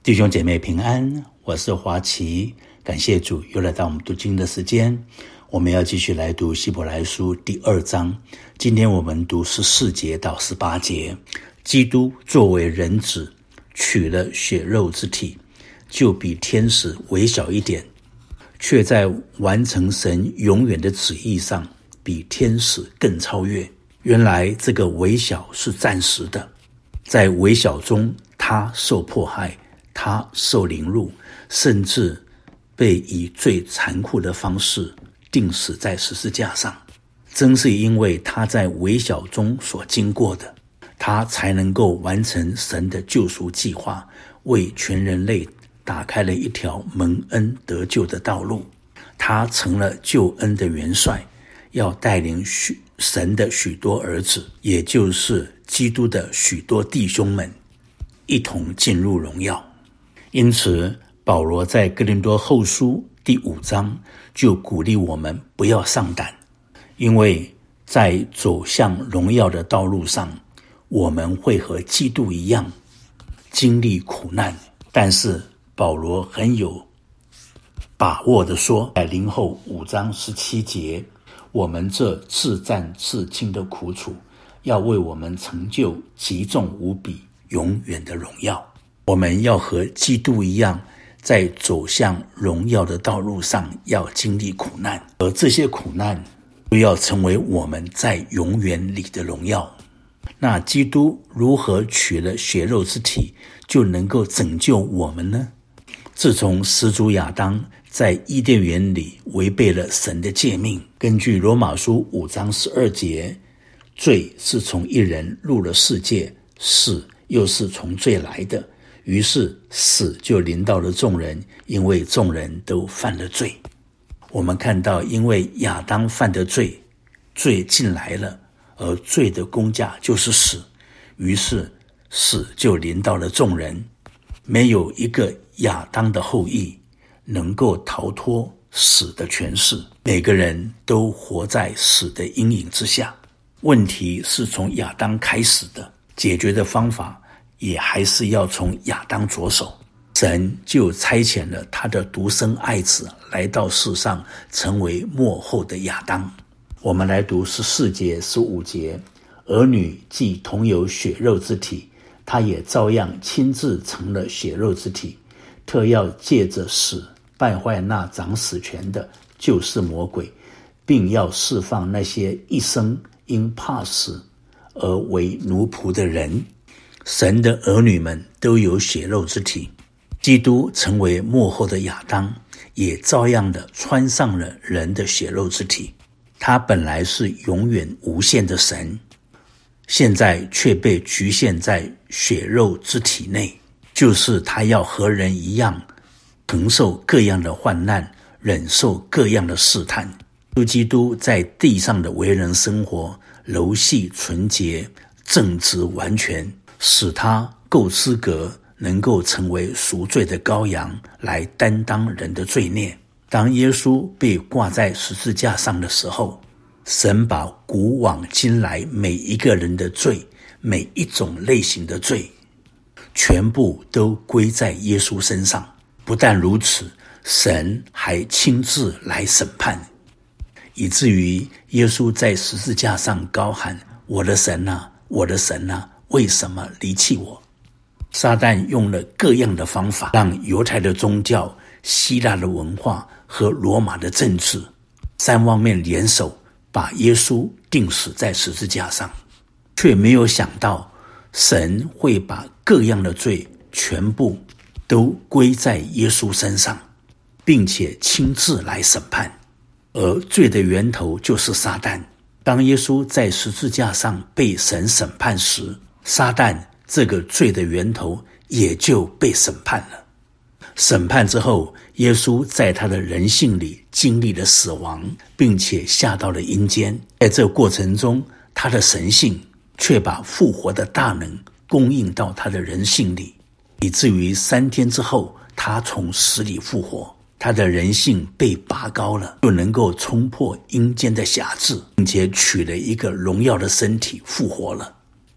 弟兄姐妹平安，我是华奇，感谢主又来到我们读经的时间。我们要继续来读希伯来书第2章，今天我们读14节到18节。基督作为人子，取了血肉之体，就比天使微小一点，却在完成神永远的旨意上比天使更超越。原来这个微小是暂时的，在微小中他受迫害，他受凌辱，甚至被以最残酷的方式钉死在十字架上。正是因为他在微小中所经过的，他才能够完成神的救赎计划，为全人类打开了一条蒙恩得救的道路。他成了救恩的元帅，要带领神的许多儿子，也就是基督的许多弟兄们，一同进入荣耀。因此保罗在哥林多后书第5章就鼓励我们不要丧胆，因为在走向荣耀的道路上，我们会和基督一样经历苦难。但是保罗很有把握地说，在林后5章17节，我们这自战自轻的苦楚，要为我们成就极重无比永远的荣耀。我们要和基督一样，在走向荣耀的道路上要经历苦难，而这些苦难都要成为我们在永远里的荣耀。那基督如何取了血肉之体就能够拯救我们呢？自从始祖亚当在伊甸园里违背了神的诫命，根据罗马书5章12节，罪是从一人入了世界，死又是从罪来的，于是死就临到了众人，因为众人都犯了罪。我们看到，因为亚当犯的罪，罪进来了，而罪的工价就是死，于是死就临到了众人。没有一个亚当的后裔能够逃脱死的权势，每个人都活在死的阴影之下。问题是从亚当开始的，解决的方法也还是要从亚当着手。神就差遣了他的独生爱子来到世上，成为末后的亚当。我们来读14节15节，儿女既同有血肉之体，他也照样亲自成了血肉之体，特要借着死败坏那掌死权的，就是魔鬼，并要释放那些一生因怕死而为奴仆的人。神的儿女们都有血肉之体，基督成为末后的亚当，也照样的穿上了人的血肉之体。他本来是永远无限的神，现在却被局限在血肉之体内，就是他要和人一样承受各样的患难，忍受各样的试探。基督在地上的为人生活柔细纯洁正直完全，使他够资格能够成为赎罪的羔羊，来担当人的罪孽。当耶稣被挂在十字架上的时候，神把古往今来每一个人的罪，每一种类型的罪，全部都归在耶稣身上。不但如此，神还亲自来审判，以至于耶稣在十字架上高喊，我的神啊，我的神啊，为什么离弃我？撒旦用了各样的方法，让犹太的宗教、希腊的文化和罗马的政治三方面联手，把耶稣钉死在十字架上，却没有想到神会把各样的罪全部都归在耶稣身上，并且亲自来审判。而罪的源头就是撒旦。当耶稣在十字架上被神审判时，撒旦这个罪的源头也就被审判了。审判之后，耶稣在他的人性里经历了死亡，并且下到了阴间。在这个过程中，他的神性却把复活的大能供应到他的人性里，以至于3天之后，他从死里复活。他的人性被拔高了，就能够冲破阴间的辖制，并且取了一个荣耀的身体复活了。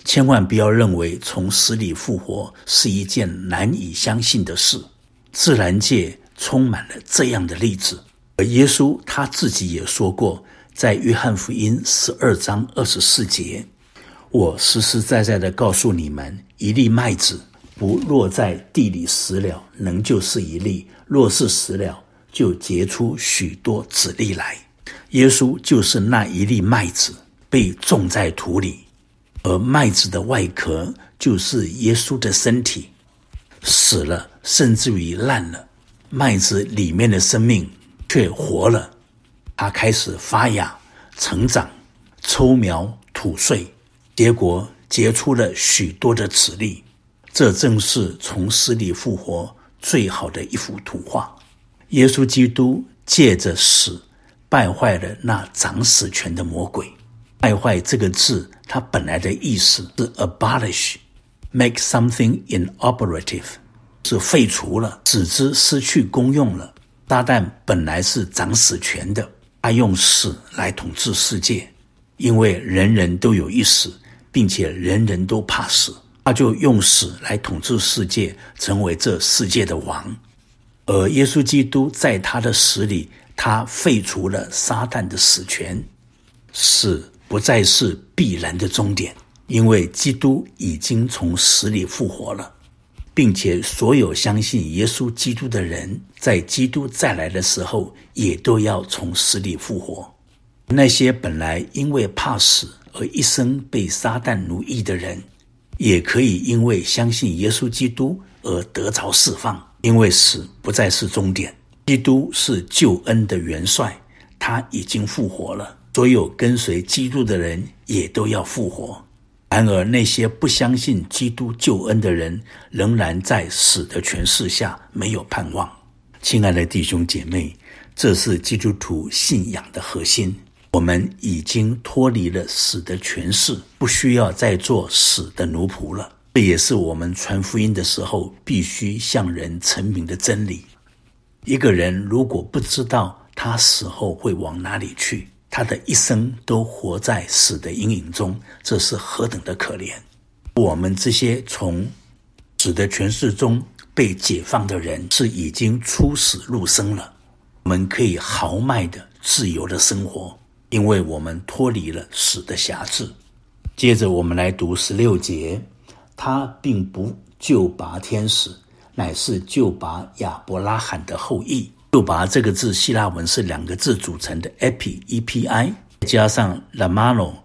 千万不要认为从死里复活是一件难以相信的事。自然界充满了这样的例子，而耶稣他自己也说过，在约翰福音12章24节，我实实在在的告诉你们，一粒麦子不落在地里死了，仍旧是一粒；若是死了，就结出许多子粒来。耶稣就是那一粒麦子，被种在土里，而麦子的外壳就是耶稣的身体，死了，甚至于烂了，麦子里面的生命却活了，它开始发芽、成长、抽苗、吐穗，结果结出了许多的子粒。这正是从死里复活最好的一幅图画。耶稣基督借着死败坏了那掌死权的魔鬼。败坏这个字，它本来的意思是 abolish， make something inoperative， 是废除了，使之失去功用了。撒旦本来是掌死权的，他用死来统治世界，因为人人都有一死，并且人人都怕死，他就用死来统治世界，成为这世界的王。而耶稣基督在他的死里，他废除了撒旦的死权，死不再是必然的终点，因为基督已经从死里复活了，并且所有相信耶稣基督的人，在基督再来的时候，也都要从死里复活。那些本来因为怕死而一生被撒旦奴役的人，也可以因为相信耶稣基督而得着释放，因为死不再是终点。基督是救恩的元帅，他已经复活了，所有跟随基督的人也都要复活。然而那些不相信基督救恩的人，仍然在死的权势下，没有盼望。亲爱的弟兄姐妹，这是基督徒信仰的核心。我们已经脱离了死的权势，不需要再做死的奴仆了。这也是我们传福音的时候必须向人陈明的真理。一个人如果不知道他死后会往哪里去，他的一生都活在死的阴影中，这是何等的可怜。我们这些从死的权势中被解放的人，是已经出死入生了，我们可以豪迈的自由的生活，因为我们脱离了死的辖制。接着我们来读16节，他并不救拔天使，乃是救拔亚伯拉罕的后裔。救拔这个字希腊文是2个字组成的 epi E-P-I， 加上 lamano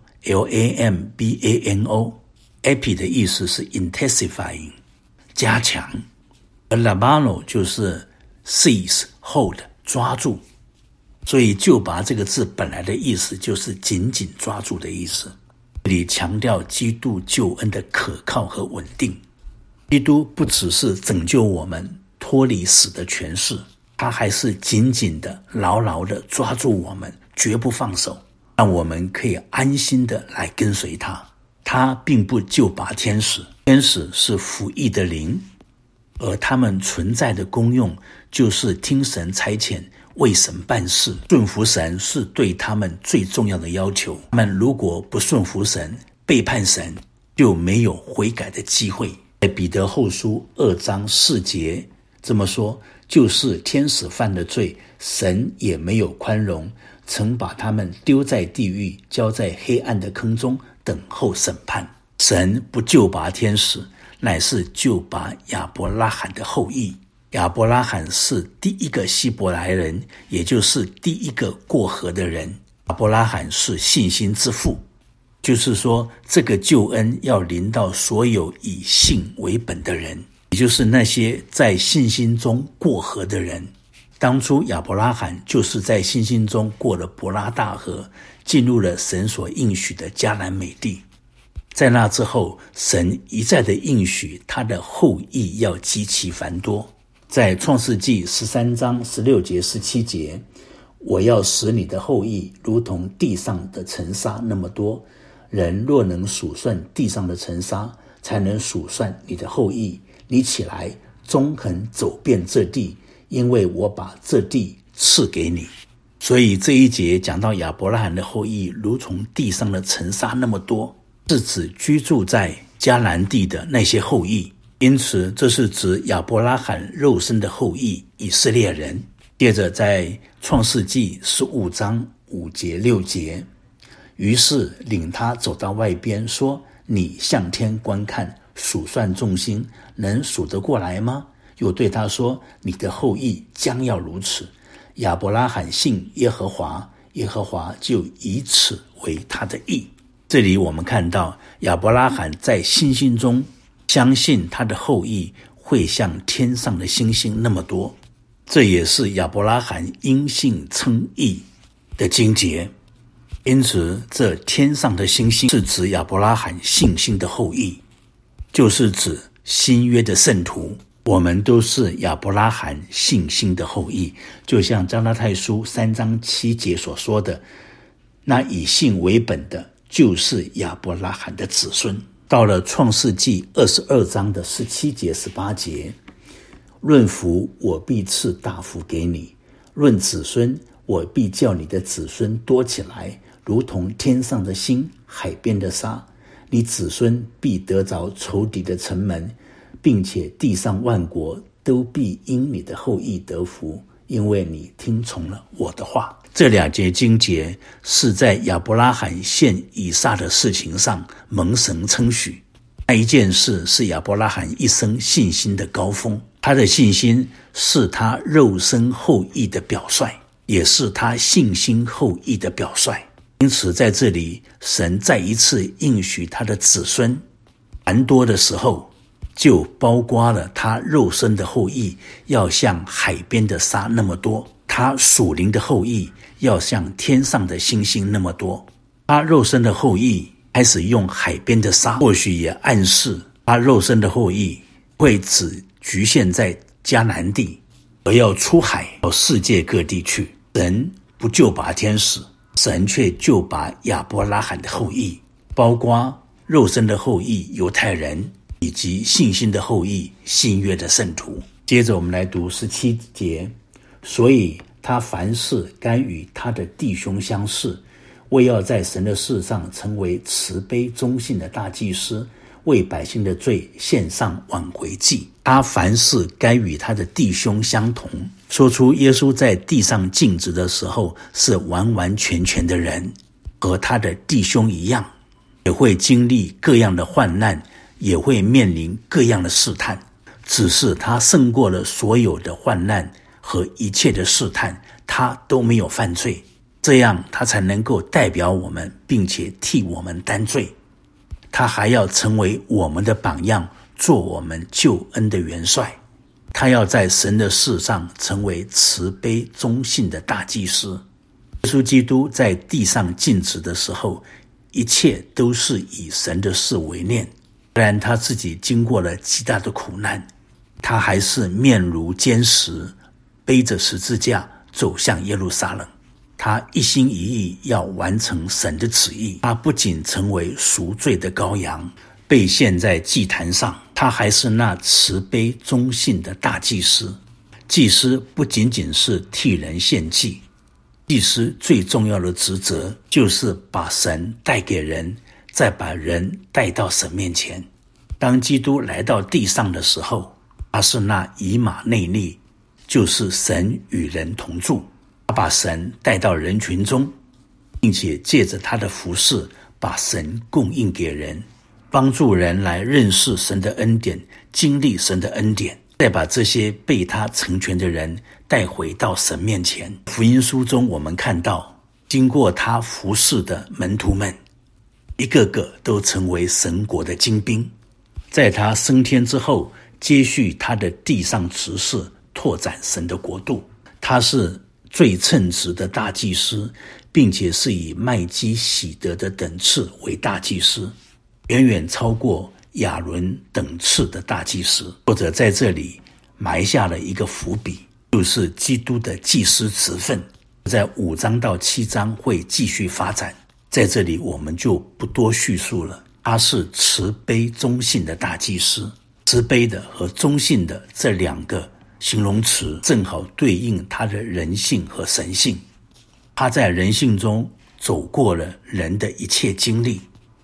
L-A-M-B-A-N-O。 epi 的意思是 intensifying， 加强，而 lamano 就是 seize hold， 抓住。所以救拔这个字本来的意思就是紧紧抓住的意思。这里强调基督救恩的可靠和稳定。基督不只是拯救我们脱离死的权势，他还是紧紧的牢牢的抓住我们，绝不放手，让我们可以安心的来跟随他。他并不救拔天使，天使是服役的灵，而他们存在的功用就是听神差遣，为神办事。顺服神是对他们最重要的要求，他们如果不顺服神，背叛神，就没有悔改的机会。在彼得后书2章4节这么说，就是天使犯了罪，神也没有宽容，曾把他们丢在地狱，交在黑暗的坑中，等候审判。神不救拔天使，乃是救拔亚伯拉罕的后裔。亚伯拉罕是第一个希伯来人，也就是第一个过河的人。亚伯拉罕是信心之父，就是说这个救恩要临到所有以信为本的人，也就是那些在信心中过河的人。当初亚伯拉罕就是在信心中过了伯拉大河，进入了神所应许的迦南美地。在那之后，神一再的应许他的后裔要极其繁多。在创世纪13章16节17节，我要使你的后裔如同地上的尘沙那么多，人若能数算地上的尘沙，才能数算你的后裔。你起来，纵横走遍这地，因为我把这地赐给你。所以这一节讲到亚伯拉罕的后裔如同地上的尘沙那么多， 是指居住在迦南地的那些后裔，因此这是指亚伯拉罕肉身的后裔以色列人。接着在创世纪15章5节6节，于是领他走到外边，说：你向天观看，数算众星，能数得过来吗？又对他说：你的后裔将要如此。亚伯拉罕信耶和华，耶和华就以此为他的义。这里我们看到亚伯拉罕在信心中相信他的后裔会像天上的星星那么多，这也是亚伯拉罕因信称义的经节。因此这天上的星星是指亚伯拉罕信心的后裔，就是指新约的圣徒，我们都是亚伯拉罕信心的后裔。就像加拉太书3章7节所说的，那以信为本的就是亚伯拉罕的子孙。到了创世纪22章的17节18节，论福我必赐大福给你，论子孙我必叫你的子孙多起来，如同天上的星，海边的沙。你子孙必得着仇敌的城门，并且地上万国都必因你的后裔得福，因为你听从了我的话。这2节经节是在亚伯拉罕献以撒的事情上蒙神称许。那一件事是亚伯拉罕一生信心的高峰，他的信心是他肉身后裔的表率，也是他信心后裔的表率。因此在这里神再一次应许他的子孙，蛮多的时候就包括了他肉身的后裔要像海边的沙那么多，他属灵的后裔要像天上的星星那么多。他肉身的后裔开始用海边的沙，或许也暗示他肉身的后裔会只局限在迦南地，而要出海到世界各地去。神不救拔天使，神却救拔亚伯拉罕的后裔，包括肉身的后裔犹太人，以及信心的后裔新约的圣徒。接着我们来读17节，所以他凡事该与他的弟兄相似，为要在神的事上成为慈悲忠信的大祭司，为百姓的罪献上挽回祭。他凡事该与他的弟兄相同，说出耶稣在地上尽职的时候是完完全全的人，和他的弟兄一样，也会经历各样的患难，也会面临各样的试探，只是他胜过了所有的患难和一切的试探，他都没有犯罪，这样他才能够代表我们，并且替我们担罪。他还要成为我们的榜样，做我们救恩的元帅。他要在神的事上成为慈悲忠信的大祭司。耶稣基督在地上尽职的时候，一切都是以神的事为念。虽然他自己经过了极大的苦难，他还是面如坚石，背着十字架走向耶路撒冷。他一心一意要完成神的旨意。他不仅成为赎罪的羔羊，被献在祭坛上，他还是那慈悲忠信的大祭司。祭司不仅仅是替人献祭，祭司最重要的职责就是把神带给人，再把人带到神面前。当基督来到地上的时候，他是那以马内利，就是神与人同住。他把神带到人群中，并且借着他的服事把神供应给人，帮助人来认识神的恩典，经历神的恩典，再把这些被他成全的人带回到神面前。福音书中我们看到，经过他服事的门徒们，一个个都成为神国的精兵。在他升天之后，接续他的地上职事，拓展神的国度。他是最称职的大祭司，并且是以麦基洗德的等次为大祭司，远远超过亚伦等次的大祭司。或者在这里埋下了一个伏笔，就是基督的祭司职分，在5章到7章会继续发展，在这里我们就不多叙述了。他是慈悲忠信的大祭司，慈悲的和忠信的这2个形容词正好对应他的人性和神性。他在人性中走过了人的一切经历，他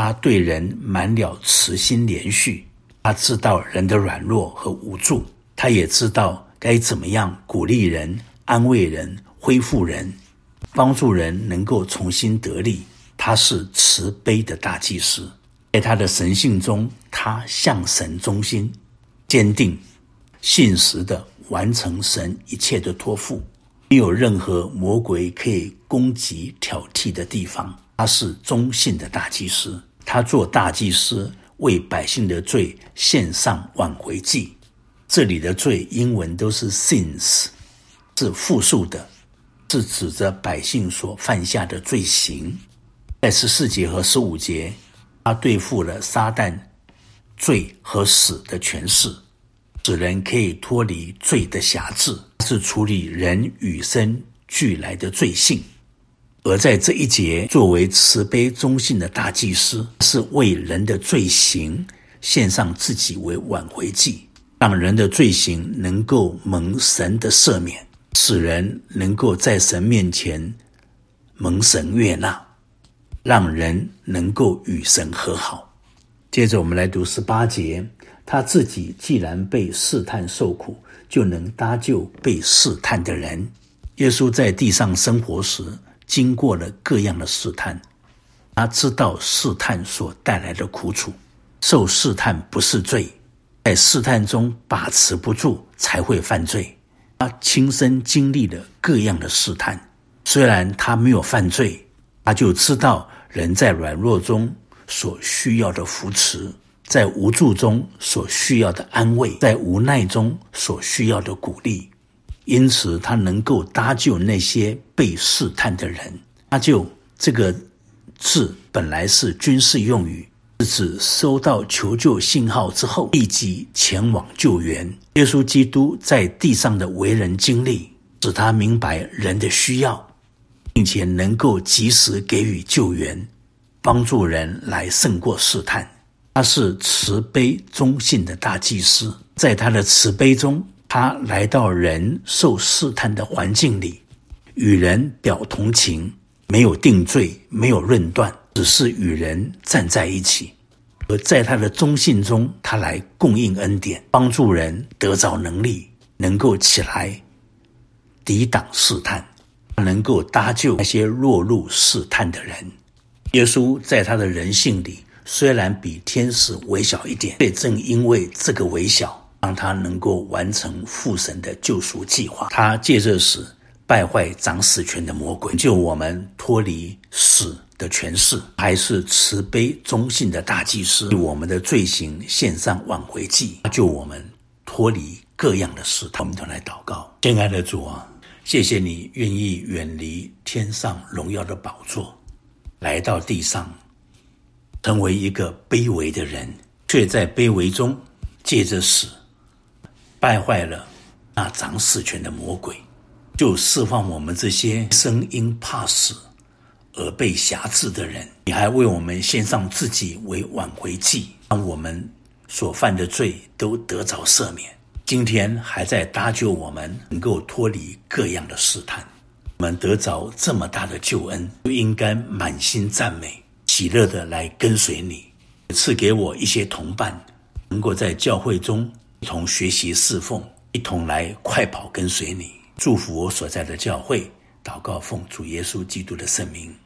他对人满了慈心怜恤，他知道人的软弱和无助，他也知道该怎么样鼓励人、安慰人、恢复人，帮助人能够重新得力。他是慈悲的大祭司，在他的神性中，他向神忠心，坚定信实地完成神一切的托付，没有任何魔鬼可以攻击挑剔的地方。他是忠信的大祭司，他做大祭司，为百姓的罪献上挽回祭。这里的罪英文都是 sins， 是复数的，是指着百姓所犯下的罪行。在14节和15节，他对付了撒旦罪和死的权势，使人可以脱离罪的辖制，是处理人与生俱来的罪性。而在这一节，作为慈悲忠信的大祭司，是为人的罪行献上自己为挽回祭，让人的罪行能够蒙神的赦免，使人能够在神面前蒙神悦纳，让人能够与神和好。接着我们来读18节，他自己既然被试探受苦，就能搭救被试探的人。耶稣在地上生活时，经过了各样的试探，他知道试探所带来的苦楚。受试探不是罪，在试探中把持不住才会犯罪。他亲身经历了各样的试探，虽然他没有犯罪，他就知道人在软弱中所需要的扶持，在无助中所需要的安慰，在无奈中所需要的鼓励。因此他能够搭救那些被试探的人。搭救这个字本来是军事用语，是指收到求救信号之后立即前往救援。耶稣基督在地上的为人经历，使他明白人的需要，并且能够及时给予救援，帮助人来胜过试探。他是慈悲忠信的大祭司，在他的慈悲中，他来到人受试探的环境里，与人表同情，没有定罪，没有论断，只是与人站在一起。而在他的忠信中，他来供应恩典，帮助人得着能力，能够起来抵挡试探，能够搭救那些落入试探的人。耶稣在他的人性里，虽然比天使微小一点，却正因为这个微小，让他能够完成父神的救赎计划。他借着死败坏掌死权的魔鬼，救我们脱离死的权势，还是慈悲忠信的大祭司，为我们的罪行献上挽回祭，救我们脱离各样的试探。我们都来祷告。亲爱的主啊，谢谢你愿意远离天上荣耀的宝座，来到地上，成为一个卑微的人，却在卑微中借着死败坏了那掌死权的魔鬼，就释放我们这些生因怕死而被辖制的人。你还为我们献上自己为挽回祭，让我们所犯的罪都得着赦免。今天还在搭救我们，能够脱离各样的试探。我们得着这么大的救恩，就应该满心赞美，喜乐的来跟随你。赐给我一些同伴，能够在教会中一同学习侍奉，一同来快跑跟随你。祝福我所在的教会，祷告奉主耶稣基督的圣名。